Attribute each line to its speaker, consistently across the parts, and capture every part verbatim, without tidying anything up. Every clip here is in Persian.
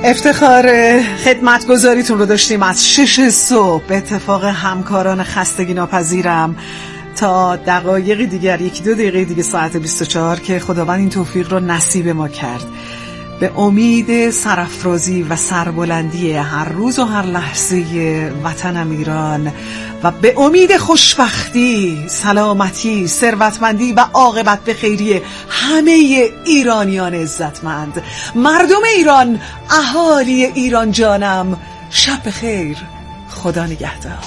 Speaker 1: افتخار خدمتگزاریتون رو داشتیم از شش صبح به اتفاق همکاران خستگی ناپذیرم تا دقایق دیگر، یکی دو دقیقه دیگه ساعت بیست و چهار که خداوند این توفیق رو نصیب ما کرد. به امید سرافرازی و سربلندی هر روز و هر لحظه وطنم ایران و به امید خوشبختی، سلامتی، ثروتمندی و عاقبت به خیری همه ایرانیان عزتمند، مردم ایران، اهالی ایران جانم، شب بخیر، خدا نگهدار.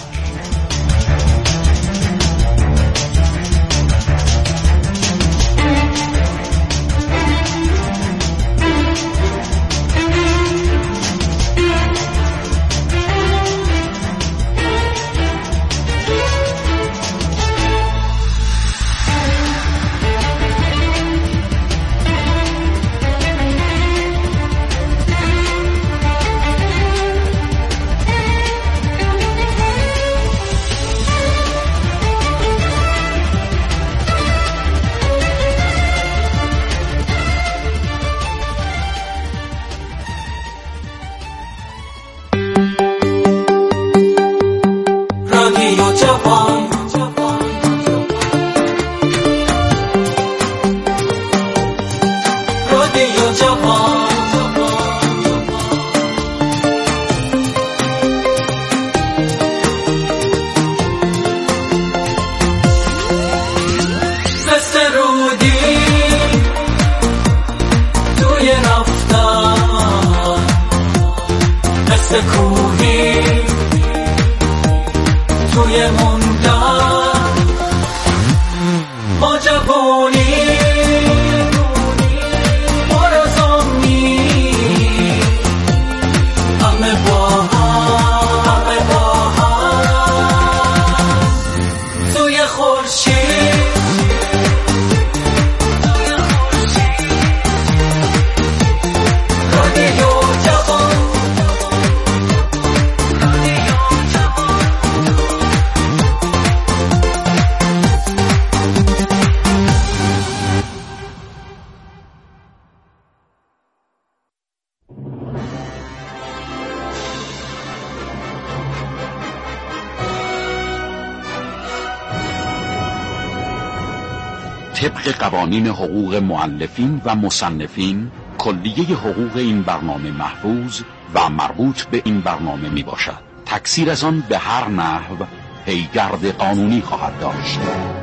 Speaker 2: طبق قوانین حقوق مؤلفین و مصنفین، کلیه حقوق این برنامه محفوظ و مربوط به این برنامه می باشد. تکثیر از آن به هر نحو پیگرد قانونی خواهد داشت.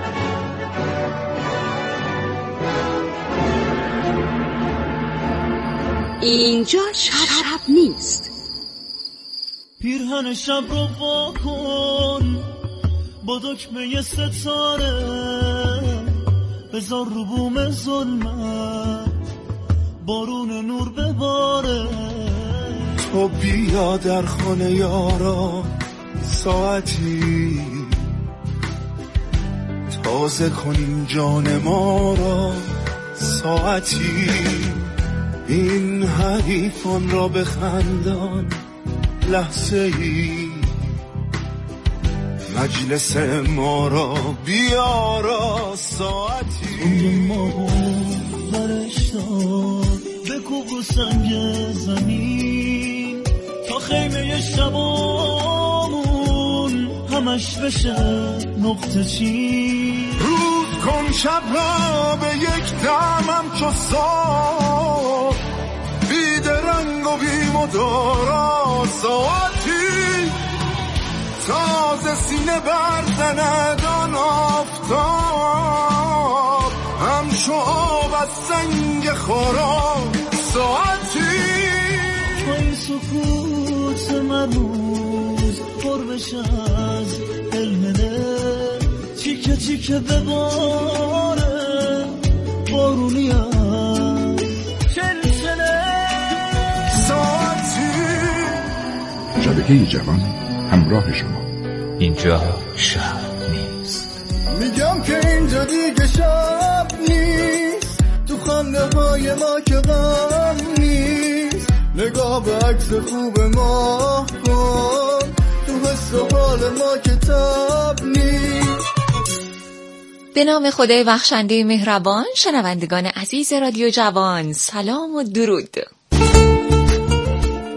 Speaker 3: اینجا شب, شب نیست.
Speaker 4: پیرهن شب رو واکن با دکمه ستاره، بذار رو بوم ظلمت بارون نور بباره.
Speaker 5: تو بیا در خانه یارا ساعتی، تازه کنیم جان ما را ساعتی. این حریفان را بخندان لحظه ای، مجلس ما را بیارا ساعتی.
Speaker 4: ما برشتاد بکوب رو سنگ زمین تا خیمه شبامون همش بشه نقطه چین.
Speaker 5: روز کن شب را به یک دمم چو سار، بیدرنگ و بیمدارا ساعتی. تازه سینه برزند آن آفتاب، همچو آب از سنگ خورا ساعتی.
Speaker 4: پای سکوت مرموز پر بشه از دلمنه، چیکه چیکه بباره بارونی از چلچله
Speaker 5: ساعتی.
Speaker 6: شبکه جوان همراه شما.
Speaker 7: اینجا شب نیست.
Speaker 5: میگم که اینجا دیگه شب نیست، تو خنده های ما که غم نیست. نگاه به عکس خوب ما کن، تو حس و حال ما که تب نیست.
Speaker 3: به نام خدای بخشنده مهربان، شنوندگان عزیز رادیو جوان، سلام و درود.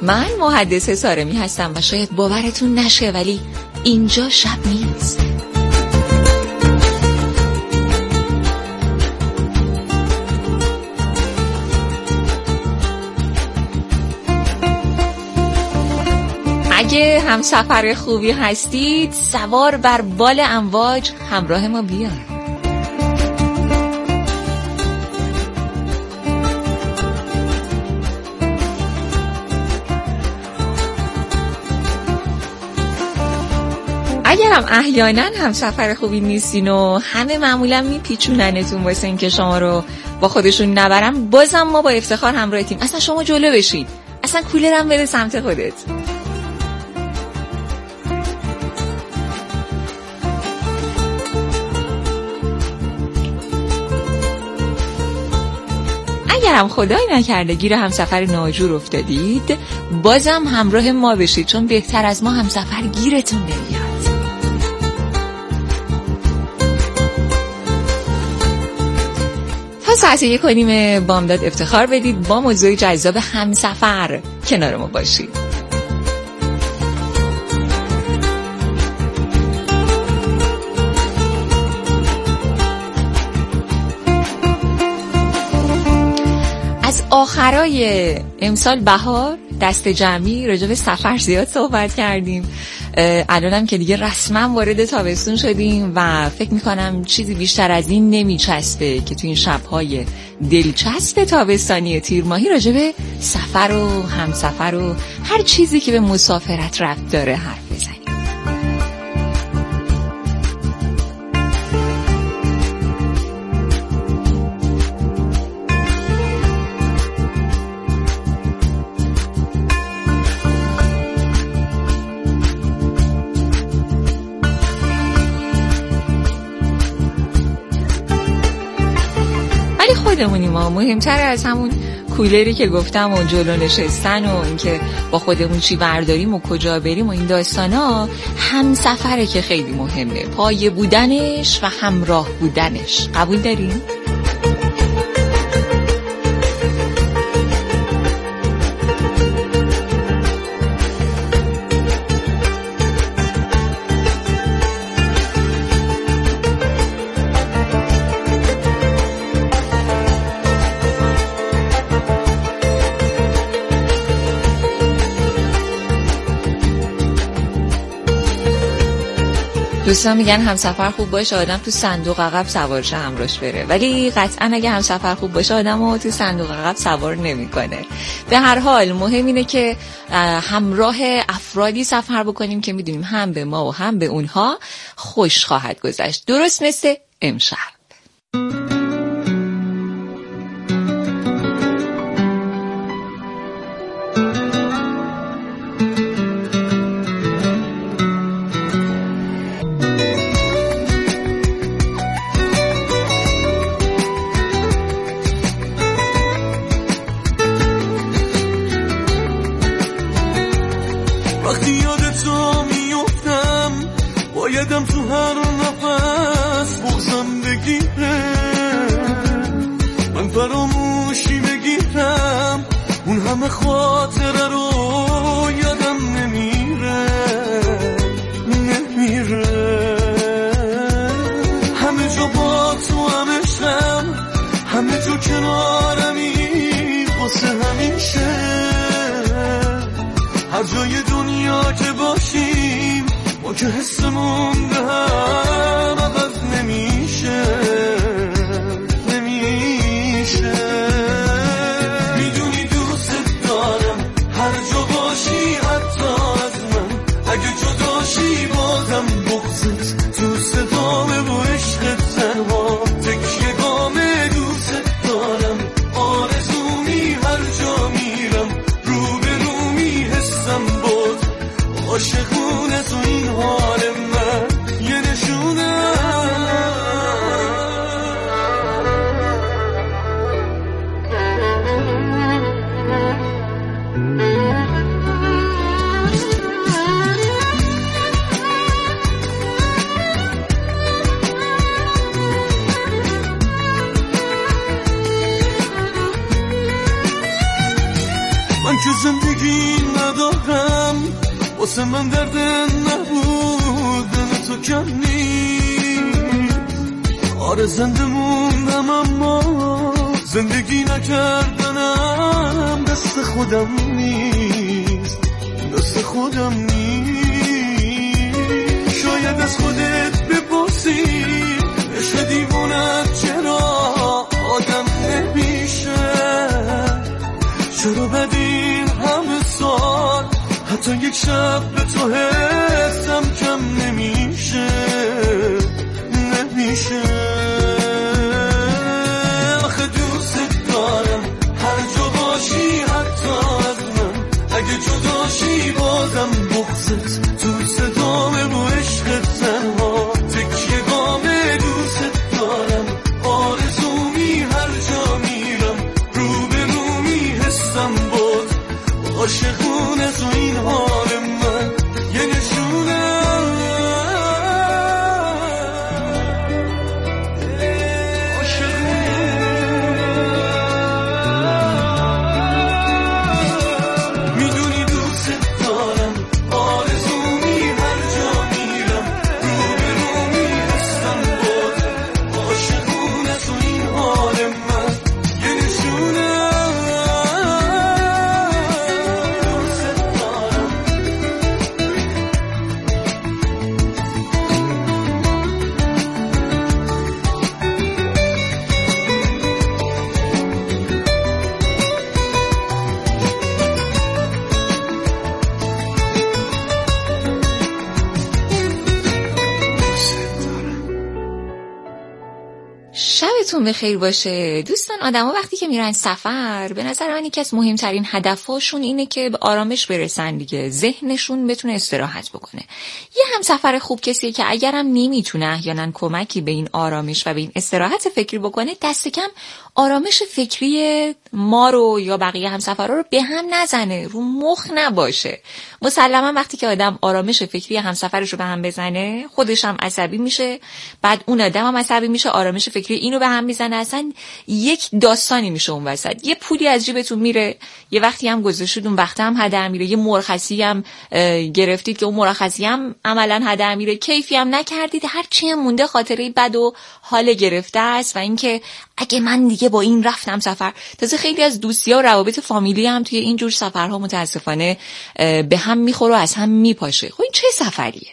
Speaker 3: من محدثه سارمی هستم و شاید باورتون نشه ولی اینجا شب نیست. اگه هم سفر خوبی هستید سوار بر بال امواج همراه ما بیاید. اگر هم احیانا هم سفر خوبی نیستین و همه معمولا میپیچوننتون واسه این که شما رو با خودشون نبرن، بازم ما با افتخار همراهتیم. اصلا شما جلو بشید، اصلا کولرم بده سمت خودت. اگرم خدای نکرده گیر همسفر ناجور افتادید، بازم همراه ما بشید، چون بهتر از ما همسفر گیرتون نمیاد. تا ساعت یک و نیم بامداد افتخار بدید با موضوع جذاب همسفر کنار ما باشید. از آخرای امسال بهار دست جمعی راجع به سفر زیاد صحبت کردیم. الانم که دیگه رسما وارد تابستون شدیم و فکر میکنم چیزی بیشتر از این نمیچسبه که تو این شبهای دلچسب تابستانی تیر ماهی راجع به سفر و همسفر و هر چیزی که به مسافرت ربط داره حرف بزنیم. خودمونیم ما، مهمتر از همون کولری که گفتم و جلو نشستن و اینکه با خودمون چی برداریم و کجا بریم و این داستانا، هم سفره که خیلی مهمه، پایه بودنش و همراه بودنش. قبول داریم؟ دوستان میگن همسفر خوب باشه آدم تو صندوق عقب سوار شه همراهش بره، ولی قطعا اگه همسفر خوب باشه آدمو تو صندوق عقب سوار نمیکنه. به هر حال مهم اینه که همراه افرادی سفر بکنیم که میدونیم هم به ما و هم به اونها خوش خواهد گذشت، درست مثل امشب.
Speaker 4: یادم تو هر نفس بغزم بگیره، من فراموشی بگیرم اون همه خاطره رو یادم نمیره نمیره همه جا با تو همشم، همه جا کنارمی واسه همیشه، هر جای دنیا که باشیم ما که حسمون به هم عوض نمیشه نمیشه. میدونی دوست دارم هر جا باشی حتی از من، اگه جداشی بازم بغضت تو صدامه و عشقت تنها تکیه گامه. دوست دارم آرزومی هر جا میرم رو به رو میحسم باز عاشقونه تو این حال من یه نشونه. من که زندگی ندارم، واسه من درد نبودن تو کم نیست. آره زنده موندم اما زندگی نکردنم دست خودم نیست، دست خودم نیست. شاید از خودت بپرسی عشق دیوونت چرا آدم نمیشه، چرا بعد این همه سال حتی یک شب به تو حسم کم نمیشه، نمیشه. آخه دوست دارم هر جا باشی حتی از من، اگه جداشی بازم بغضت تو صدامه و عشقت تنها تکیه گامه. دوست دارم آرزومی هر جا میرم رو به رومی حسم بود عاشقونه تو این حال من یه نشونه. میدونی دوست دارم آرزومی هر جا میرم رو به رومی حسم بود عاشقونه تو این حال من یه نشونه.
Speaker 3: شبتون بخیر باشه دوستان. آدما وقتی که میرن سفر به نظر من یکی از مهمترین هدفاشون اینه که به آرامش برسن دیگه، ذهنشون بتونه استراحت بکنه. یه همسفر خوب کسیه که اگرم نمیتونه احیانا کمکی به این آرامش و به این استراحت فکری بکنه، دست کم آرامش فکری ما رو یا بقیه همسفرها رو به هم نزنه، رو مخ نباشه. مسلما وقتی که آدم آرامش فکری همسفرش رو به هم بزنه خودش هم عصبی میشه، بعد اون آدم هم عصبی میشه، آرامش فکری اینو به هم میزنه، اصلا یک داستانی میشه اون وسط. یه پولی از جیبتون میره، یه وقتی هم گذاشتید اون وقت هم هدر میره، یه مرخصی هم گرفتید که اون مرخصی هم عملا هدر میره، کیفی هم نکردید، هر چی هم مونده خاطره بد و حال گرفته است. و اینکه اگه من دیگه با این رفتم سفر، تازه خیلی از دوستی‌ها و روابط فامیلی هم توی این جور سفرها متاسفانه به هم میخوره و از هم میپاشه. خب این چه سفریه؟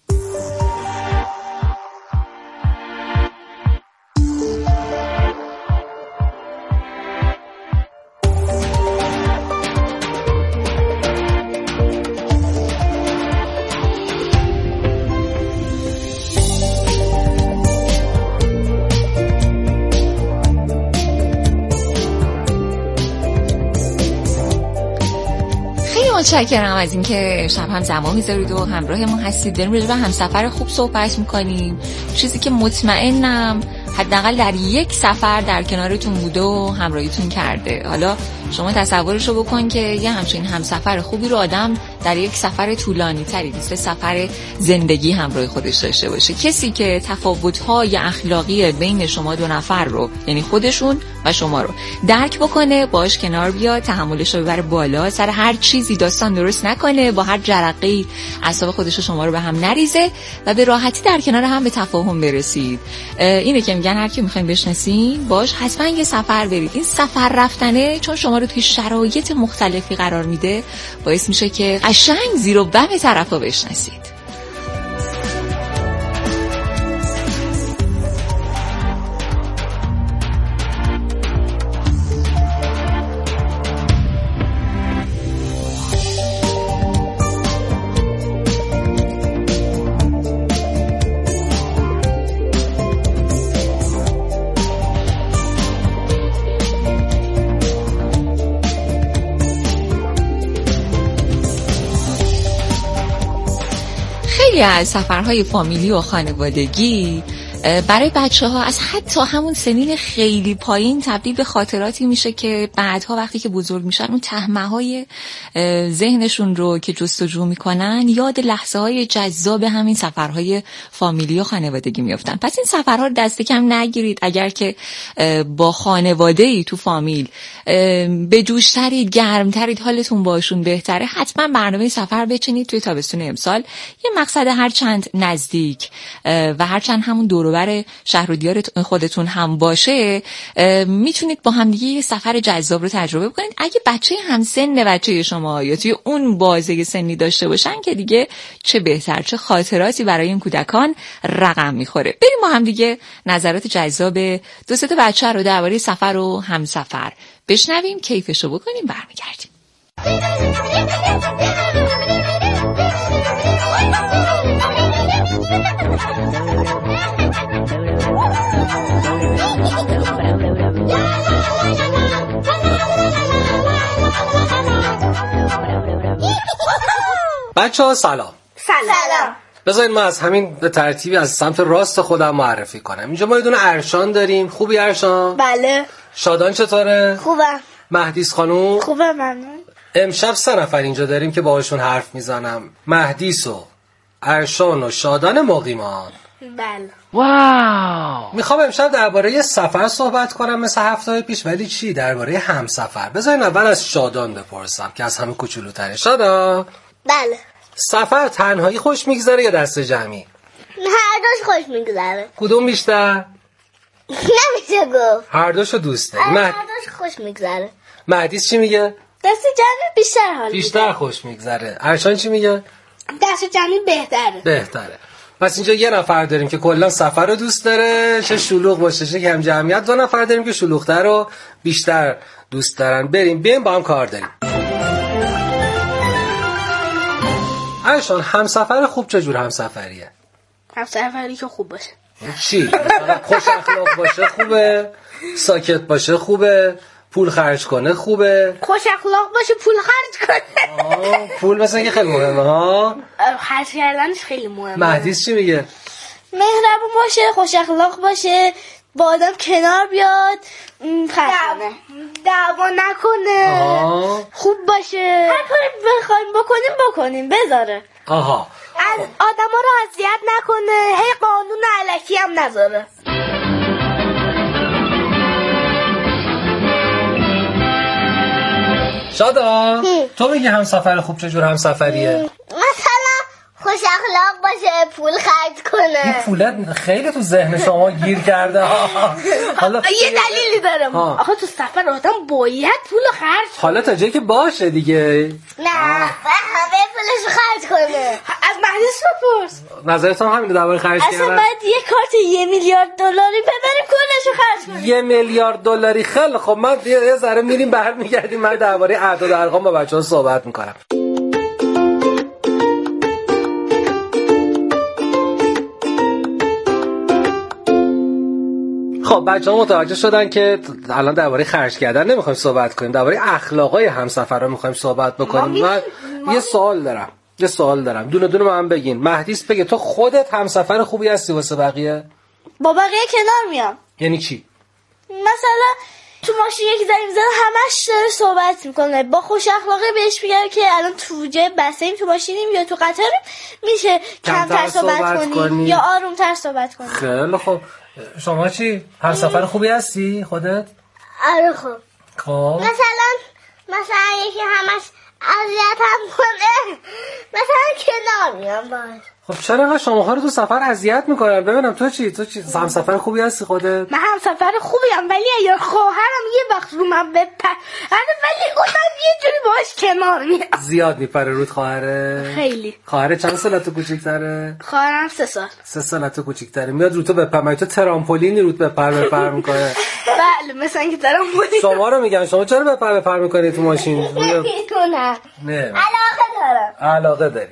Speaker 3: متشکرم از اینکه شب هم زمان میذارید و همراه ما هستید. داریم راجع به همسفر خوب صحبت میکنیم، چیزی که مطمئنم حداقل در یک سفر در کنارتون بوده و همراهیتون کرده. حالا شما تصورشو بکن که یه همچین همسفر خوبی رو آدم در یک سفر طولانی تری مثل سفر زندگی همراه خودش داشته باشه. کسی که تفاوت‌های اخلاقی بین شما دو نفر رو، یعنی خودشون و شما رو درک بکنه، باش کنار بیاد، تحملش رو ببره بالا، سر هر چیزی داستان درست نکنه، با هر جرقه‌ای اعصاب خودش و شما رو به هم نریزه و به راحتی در کنار هم به تفاهم برسید. اینه که میگن هر کی میخواین بشناسین باش حتما یه سفر برید. این سفر رفتنه چون شما رو توی شرایط مختلفی قرار میده، باعث میشه که قشنگ زیر و بم طرفو بشناسید. خیلی از سفرهای فامیلی و خانوادگی برای بچه ها از حتی همون سنین خیلی پایین تبدیل به خاطراتی میشه که بعدها وقتی که بزرگ میشن اون تهمه های ذهنشون رو که جستجو میکنن یاد لحظه های جذاب همین سفرهای فامیلی و خانوادگی میافتن. پس این سفرها رو دست کم نگیرید. اگر که با خانواده ای تو فامیل به جوشترید، گرمترید، حالتون باشون بهتره، حتما برنامه سفر بچینید توی تابستون امسال. یه مقصد هر چند نزدیک و هر چند همون دور بر شهر و دیار خودتون هم باشه میتونید با هم دیگه یه سفر جذاب رو تجربه بکنید. اگه بچه همسن بچه شما یا توی اون بازه سنی داشته باشن که دیگه چه بهتر، چه خاطراتی برای این کودکان رقم میخوره. بریم با هم دیگه نظرات جذاب دو سه تا بچه رو درباره سفر و همسفر بشنویم، کیفشو بکنیم، برمیگردیم.
Speaker 8: بچه ها سلام.
Speaker 9: سلام.
Speaker 8: بذارید ما از همین به ترتیبی از سمت راست خودم معرفی کنم. اینجا ما یه دونه ارشان داریم. خوبی ارشان؟
Speaker 9: بله.
Speaker 8: شادان چطوره؟
Speaker 9: خوبم.
Speaker 8: مهدیس خانوم؟
Speaker 9: خوبه ممنون.
Speaker 8: امشب سه نفر اینجا داریم که باهاشون حرف میزنم. مهدیس و ارشان و شادان مقیمان.
Speaker 9: بله.
Speaker 8: واو. میخوام امشب درباره سفر صحبت کنم مثل هفته پیش، ولی چی؟ درباره همسفر. بذارین اول از شادان بپرسم که از همه کوچولوتره. شادان؟
Speaker 9: بله.
Speaker 8: سفر تنهایی خوش میگذره یا دست جمعی؟
Speaker 9: هر دوش خوش میگذره.
Speaker 8: کدوم بیشتر؟
Speaker 9: نمیشه گفت.
Speaker 8: هر دوشو دوست داری.
Speaker 9: هر
Speaker 8: مهد...
Speaker 9: دوش خوش میگذره.
Speaker 8: مهدیس چی میگه؟
Speaker 9: دست جمعی بیشتر حال
Speaker 8: بیشتر میده. خوش میگذره. ارشان چی میگه؟
Speaker 9: دست جمعی بهتره.
Speaker 8: بهتره. پس اینجا یه نفر داریم که کلا سفر رو دوست داره، چه شلوغ باشه چه کم جمعیت. دو نفر داریم که شلوغ‌تر رو بیشتر دوست دارن. بریم بریم با هم کار داریم. ارشان همسفر خوب چجور همسفریه؟
Speaker 9: همسفری که خوب باشه.
Speaker 8: چی؟ خوش اخلاق باشه خوبه؟ ساکت باشه خوبه؟ پول خرج کنه خوبه؟
Speaker 9: خوش اخلاق باشه، پول خرج کنه.
Speaker 8: آه، پول مثلا که خیلی مهمه ها؟
Speaker 9: خرج کردنش خیلی مهمه.
Speaker 8: مهدیس چی میگه؟
Speaker 9: مهربون باشه، خوش اخلاق باشه، با آدم کنار بیاد، خرج کنه، دعوا نکنه.
Speaker 8: آها.
Speaker 9: خوب باشه، هر کاری بخوایم بکنیم بکنیم، بذاره.
Speaker 8: آها.
Speaker 9: از آدما رو اذیت نکنه، هی قانون الکی هم نذاره.
Speaker 8: شادا تو میگی همسفر خوب چجور همسفریه؟
Speaker 9: مثلا خوش اخلاق باشه، پول خرج کنه.
Speaker 8: این پولت خیلی تو ذهن شما گیر کرده.
Speaker 9: حالا یه دلیلی دارم. آخه تو سفر آدم باید پول خرج.
Speaker 8: حالا تا جایی که باشه دیگه.
Speaker 9: نه، همه پولش خرج کنه. از مهدیس بپرس.
Speaker 8: نظرتون همینه درباره خرج کردن؟
Speaker 9: اصلا باید یه کارت یه میلیارد دلاری ببریم کلشو خرج کنیم.
Speaker 8: یه میلیارد دلاری خیلی خب، من یه ذره میریم برمیگردیم، من درباره اعداد و ارقام با بچه‌ها صحبت میکنم. خب بچه‌ها متوجه شدن که الان درباره خرج کردن نمیخوایم صحبت کنیم، درباره اخلاقای همسفرا میخوایم صحبت بکنیم. من یه سوال دارم یه سوال دارم دونه دونه من بگین. مهدیس بگه تو خودت همسفر خوبی هستی واسه بقیه؟
Speaker 9: با بقیه کنار میام.
Speaker 8: یعنی چی؟
Speaker 9: مثلا تو ماشین یکی زنگ میزنه همش داره صحبت میکنه، با خوش اخلاقی بهش میگم که الان تو جای بسیم تو ماشینیم یا تو قطاریم، میشه کمتر صحبت, صحبت کنی, کنی یا آرومتر صحبت کنی.
Speaker 8: خیلی خب. شما چی؟ همسفر خوبی هستی خودت؟
Speaker 9: آره خوب.
Speaker 8: خب
Speaker 9: مثلا مثلا یکی همش اذیت هم کنه، مثلا کنار میام باش.
Speaker 8: خب چرا انقدر شماها رو تو سفر اذیت میکنن؟ ببینم تو چی؟ تو چی؟ همسفر خوبی هستی خودت؟
Speaker 9: من همسفر خوبی ام، ولی اگه خواهرم یه وقت رو من بپره ولی اونم یه جوری باش کنار میام.
Speaker 8: زیاد میپره رود خواهره؟
Speaker 9: خیلی.
Speaker 8: خواهره چند سالت کوچیک‌تره؟
Speaker 9: خواهرم سه سال.
Speaker 8: سه سالت کوچیک‌تره. میاد رو تو بپره، مگه تو ترامپولینی رود بپر بپر میکنه؟
Speaker 9: بله مثلا که ترامپولین.
Speaker 8: شما رو میگم شما چرا بپر بپر میکنی تو ماشین؟
Speaker 9: نمیدونم.
Speaker 8: نه.
Speaker 9: علاقه دارم.
Speaker 8: علاقه داری.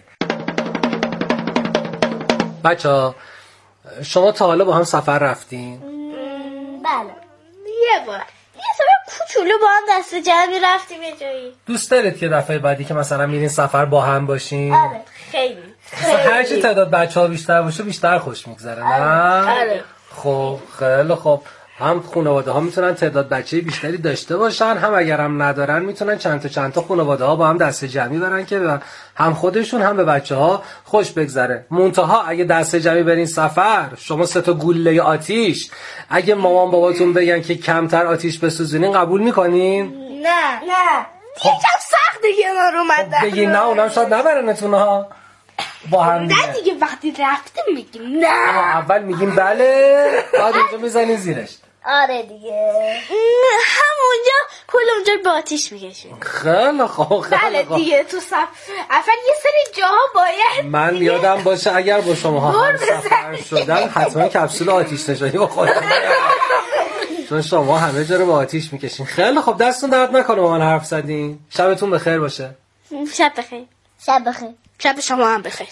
Speaker 8: بچه‌ها شما تا حالا با هم سفر رفتین؟
Speaker 9: بله یه بار یه سفر کوچولو با هم دست جمعی رفتیم یه جایی.
Speaker 8: دوست دارید که دفعه بعدی که مثلا میرین سفر با هم باشین؟
Speaker 9: آره خیلی
Speaker 8: هر چی تعداد بچه‌ها بیشتر باشه بیشتر خوش میگذره نه؟
Speaker 9: آره.
Speaker 8: خب خیلی خب، هم خانواده ها میتونن تعداد بچه بیشتری داشته باشن، هم اگر هم ندارن میتونن چند تا چند تا خانواده ها با هم دسته جمعی برن که هم خودشون هم به بچه ها خوش بگذره. منتها اگه دسته جمعی برین سفر، شما سه تا گوله آتیش، اگه مامان باباتون بگن که کمتر آتیش بسوزونین قبول میکنین؟
Speaker 9: نه نه یکم سخت کنار اومدن.
Speaker 8: خب بگین نه، اونم شاید نبرنتون ها با هم دیگه.
Speaker 9: نه دیگه وقتی رفتیم میگیم نه.
Speaker 8: اول میگیم بله، بعد اونجا میزنین زیرش.
Speaker 9: آره دیگه، همونجا کل اونجا به آتیش میکشیم.
Speaker 8: خیلی خوب خیلی
Speaker 9: بله
Speaker 8: خوب
Speaker 9: دیگه. تو سفر اول یه سری جاها باید
Speaker 8: من
Speaker 9: دیگه
Speaker 8: یادم باشه اگر با شما هم سفر شدن حتما کپسول آتیش نشانی با خودم، چون شما همه جا رو با آتیش میکشین. خیلی خوب، دستون درد نکنه با من حرف زدین. شبتون بخیر باشه.
Speaker 9: شب بخیر. شب بخیر. شب شما هم بخیر.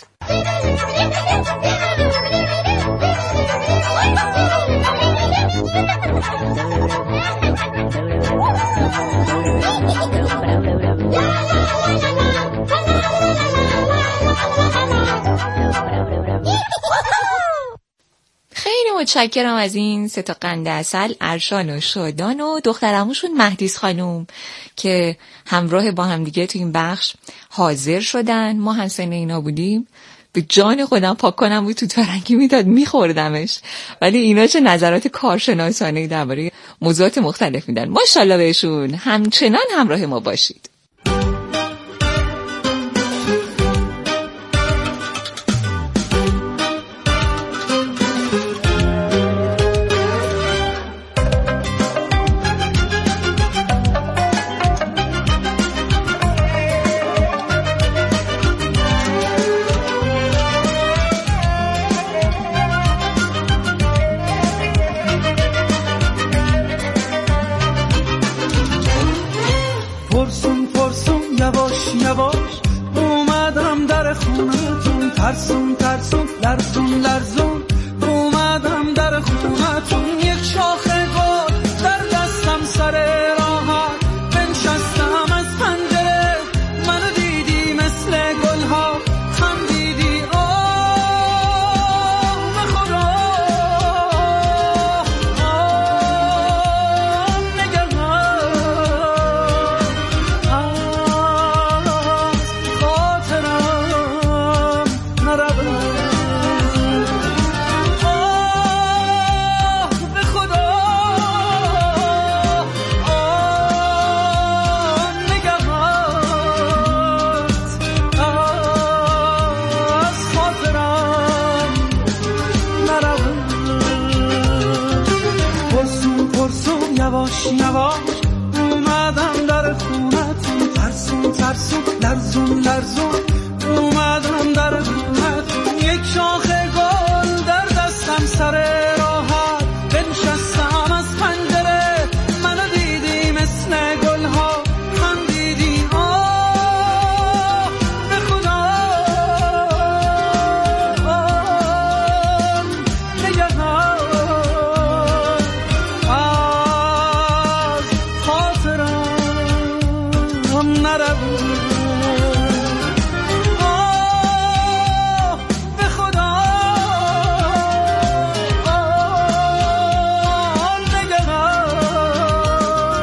Speaker 3: خیلی متشکرم از این سه تا قند عسل، ارشان و شادان و دخترعموشون مهدیس خانوم که همراه با هم دیگه تو این بخش حاضر شدن. ما هم سن اینا بودیم، به جان خودم پاک کنم بود تو تارنگی میداد میخوردمش، ولی اینا چه نظرات کارشناسانه درباره موضوعات مختلف میدن. ماشاءالله بهشون. همچنان همراه ما باشید.
Speaker 4: ترسون ترسون لرزون لرزون اومدم در خونتون، یک شاخه گل در دستم سر راحت بنشستم از پنجره، منو دیدی مثل گلها خندیدی آه به خدا آه نگهان از خاطرم نرود آه به خدا آه نگهات از خاطرم نرود. پرسون پرسون یواش یواش اومدم در خونتون، ترسون ترسون لرزون لرزون اومدم در خونتون، یک شاخه گل در دستم سر راحت بنشستم از پنجره، منو دیدی مثل گلها خندیدی آه به خدا آه نگهان از خاطرم نرود آه به خدا آه نگهان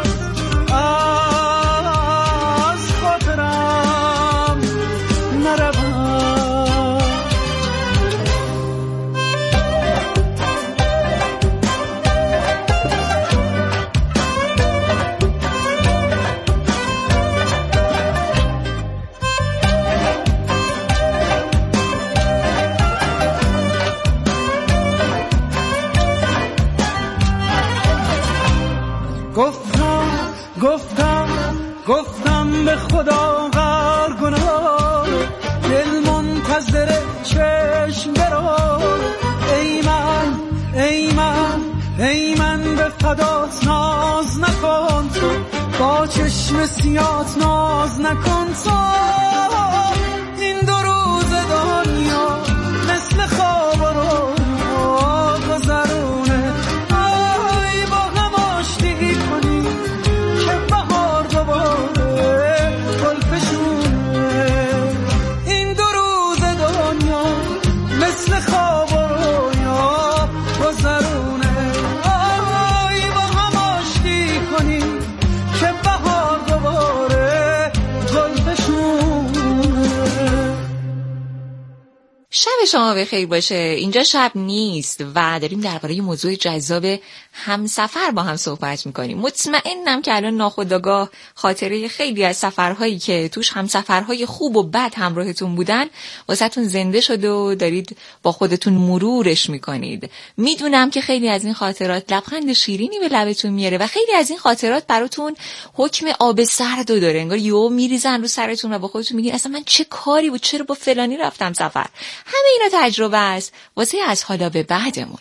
Speaker 4: از خاطرم نرود. گفتم گفتم گفتم به خدا غر گناه، دل منتظر چشم برو، ای من ای من ای من به فدات ناز نکن تو، با چشم سیات ناز نکن تو، این دو روز دنیا مثل خواب رو گذرونه، آی با هم آشتی کنی که بهار دوباره گل فشونه، این دو روز دنیا مثل خواب رو گذرونه.
Speaker 3: شما بخیر باشه. اینجا شب نیست و داریم درباره موضوع جذاب همسفر با هم صحبت میکنیم. مطمئنم که الان ناخودآگاه خاطره خیلی از سفرهایی که توش همسفرهای خوب و بد همراهتون بودن واسهتون زنده شده و دارید با خودتون مرورش میکنید. میدونم که خیلی از این خاطرات لبخند شیرینی به لبتون میاره و خیلی از این خاطرات براتون حکم آب سرد داره، انگار یهو میریزن رو سرتون و با خودتون میگین اصلا من چه کاری بود، چرا با فلانی رفتم سفر. همه اینا تجربه است واسه از حالا به بعدمون.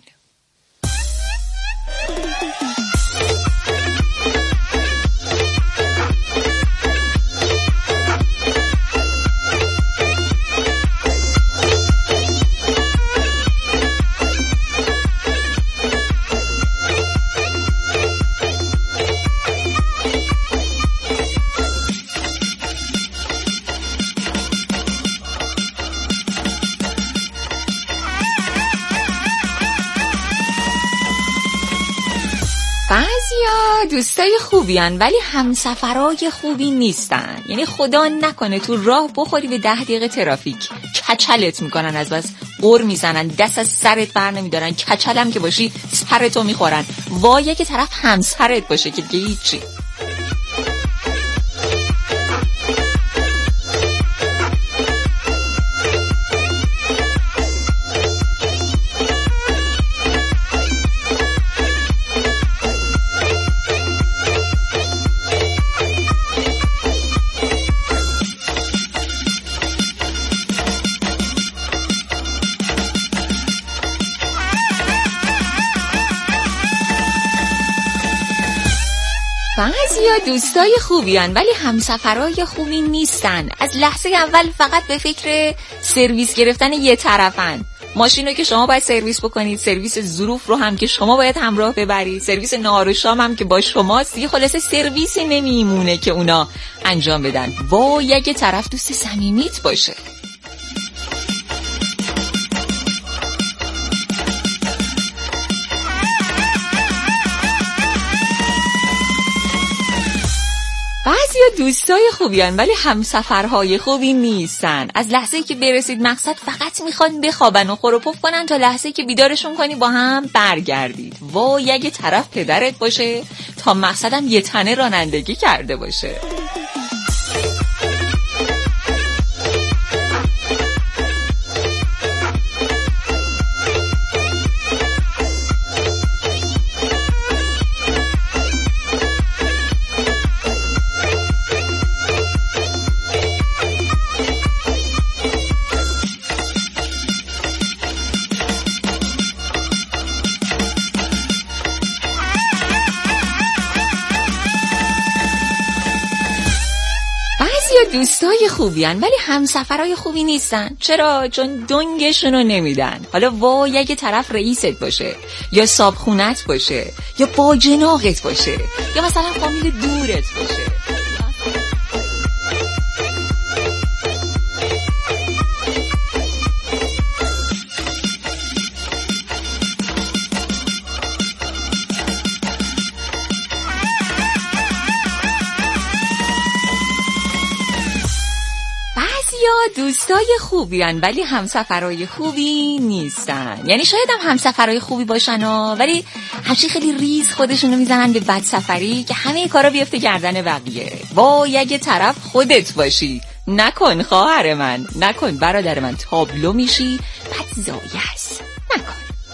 Speaker 3: بعضیا دوستای خوبی هن ولی همسفرای خوبی نیستن. یعنی خدا نکنه تو راه بخوری به ده دقیقه ترافیک، کچلت میکنن، از بس قر میزنن، دست از سرت بر نمیدارن، کچلم که باشی سرتو میخورن. وایه که طرف همسرت باشه که دیگه هیچی. بعضیا دوستای خوبی هن ولی همسفرای خوبی نیستن. از لحظه اول فقط به فکر سرویس گرفتن یه طرفن. ماشین رو که شما باید سرویس بکنید، سرویس ظروف رو هم که شما باید همراه ببرید، سرویس نهار و شام هم که با شماست. یه خلاصه سرویسی نمیمونه که اونا انجام بدن. وای اگه طرف دوست صمیمیت باشه. بعضیا دوستای خوبی هن ولی همسفرهای خوبی نیستن. از لحظه‌ای که برسید مقصد فقط میخوان بخوابن و خور و پف کنن تا لحظه‌ای که بیدارشون کنی با هم برگردید. وای اگه طرف پدرت باشه تا مقصدم یه تنه رانندگی کرده باشه. دوستای خوبی هن ولی همسفرای خوبی نیستن. چرا؟ چون دنگشونو نمیدن. حالا وای اگه طرف رئیست باشه یا صابخونت باشه یا باجناقت باشه یا مثلا فامیل دورت باشه. دوستای خوبی هن ولی همسفرای خوبی نیستن. یعنی شاید هم همسفرای خوبی باشن ها ولی همچی خیلی ریز خودشونو میزنن به بد سفری که همه کارا بیفته گردن بقیه. وای اگه طرف خودت باشی. نکن خواهر من، نکن برادر من، تابلو میشی بد زایه است. نکن.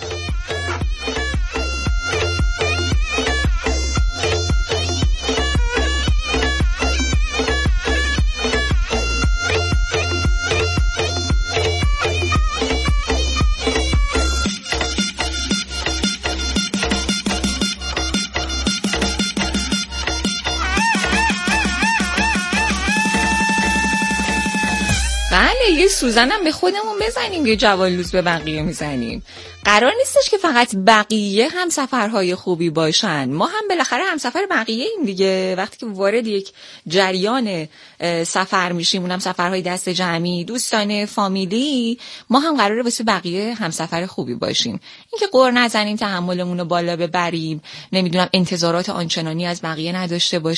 Speaker 3: بله یه سوزنم به خودمون بزنیم، یه جوالوز به بقیه میزنیم. قرار نیستش که فقط بقیه هم سفرهای خوبی باشن، ما هم بالاخره هم سفر بقیه ایم دیگه. وقتی که وارد یک جریان سفر میشیم، اونم سفرهای دست جمعی، دوستانه، فامیلی، ما هم قراره واسه بقیه هم سفر خوبی باشیم. اینکه قر نزنیم، تحملمون رو بالا ببریم، نمیدونم انتظارات آنچنانی از بقیه نداشته باشیم.